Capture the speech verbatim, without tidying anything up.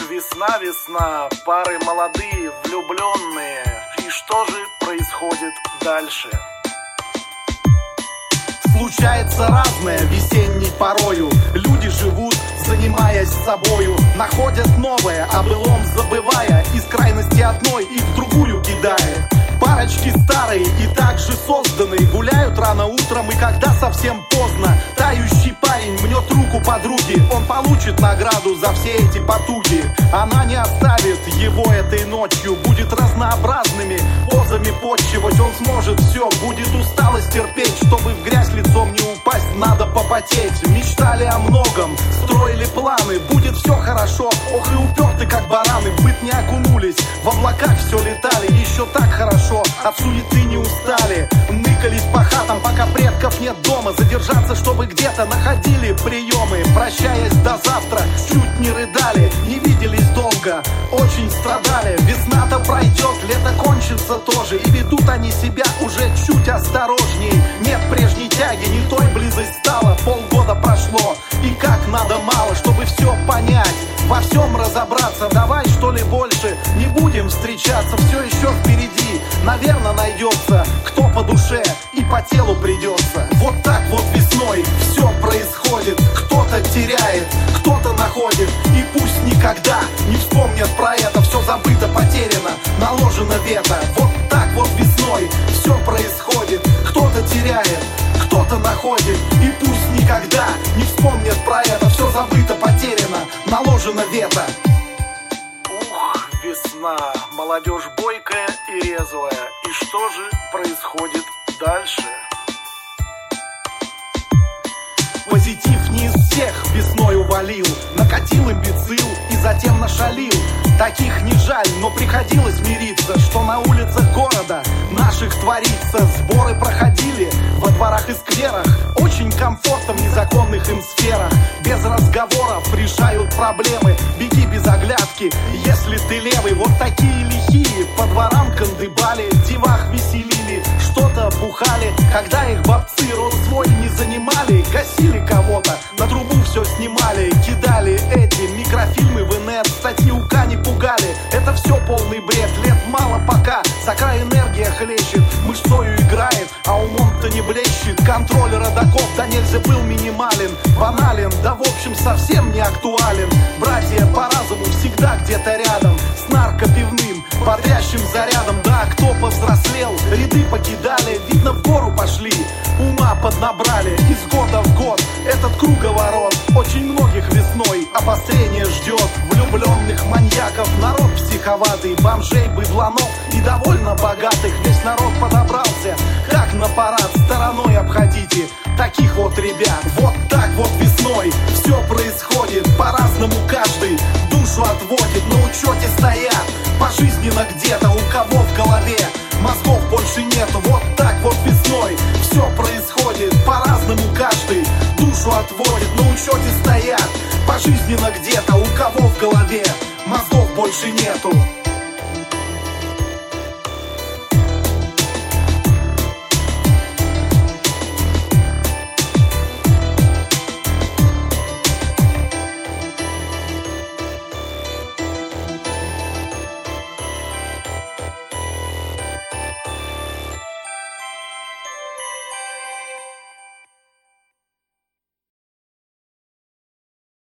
весна, весна, пары молодые, влюбленные. И что же происходит дальше? Случается разное весенней порою. Люди живут, занимаясь собою, находят новое, о былом забывая, из крайности одной и в другую кидая. Парочки старые и также созданные гуляют рано утром, и когда совсем поздно, тающий парень мнет руку подруги. Он получит награду за все эти потуги. Она не оставит его этой ночью, будет разнообразными позами подчивать. Он сможет все, будет усталость терпеть, чтобы в грязь лицом не упасть, надо попотеть. Мечтали о многом, строили планы, будет все хорошо. Ох и уперты как бараны, в быт не окунулись, в облаках все летали, еще так хорошо. От суеты не устали, ныкались по хатам, пока предков нет дома. Задержаться, чтобы где-то находили приемы. Прощаясь до завтра, чуть не рыдали, не виделись долго, очень страдали. Весна-то пройдет, лето кончится тоже, и ведут они себя уже чуть осторожней. Нет прежней тяги, не той близость стала, полгода прошло, и как надо мало, чтобы все понять, во всем разобраться. Давай что ли больше не будем встречаться, все еще впереди, наверное, найдется кто по душе и по телу придется. Вот так вот весной все происходит, кто-то теряет, кто-то находит, и пусть никогда не вспомнят про это, все забыто, потеряно, наложено вето. Вот так вот весной все происходит, кто-то теряет, кто-то находит, и пусть никогда не вспомнят про это, все забыто, потеряно, наложено вето. Ух, весна, молодежь бойкая и резвая. И что же происходит дальше? Позитив не из всех весной увалил, накатил имбецил и затем нашалил. Таких не жаль, но приходилось мириться, что на улицах города наших творится. Сборы проходили во дворах и скверах, очень комфортно в незаконных им сферах. Без разговоров решают проблемы, беги без оглядки, если ты левый. Вот такие лихие по дворам кандыбали, в девах веселили, что-то бухали. Когда их бабцы рот свой не занимали, гасили кого-то, на трубу все снимали, кидали эти микрофильмы в инет, статьи УК не пугали. Это все полный бред, лет мало пока, за край энергия хлещет, мышцою играет, а умом-то не блещет. Контроль родаков да нельзя был минимален, банален, да в общем совсем не актуален. Братья по разуму всегда где-то рядом, с наркопивным, бодрящим зарядом. Да, кто повзрослел, ряды покидали, видно в гору пошли, ума поднабрали из года в год. Этот круговорот очень многих весной обострение ждет. Влюбленных маньяков, народ психоватый, бомжей, быдланов и довольно богатых. Весь народ подобрался, как на парад, стороной обходите таких вот ребят. Вот так вот весной все происходит, по-разному каждый душу отводит. На учете стоят пожизненно где-то, у кого в голове мозгов больше нету. Вот так вот весной все происходит, по-разному каждый душу отводит. На учете стоят пожизненно где-то, у кого в голове мозгов больше нету.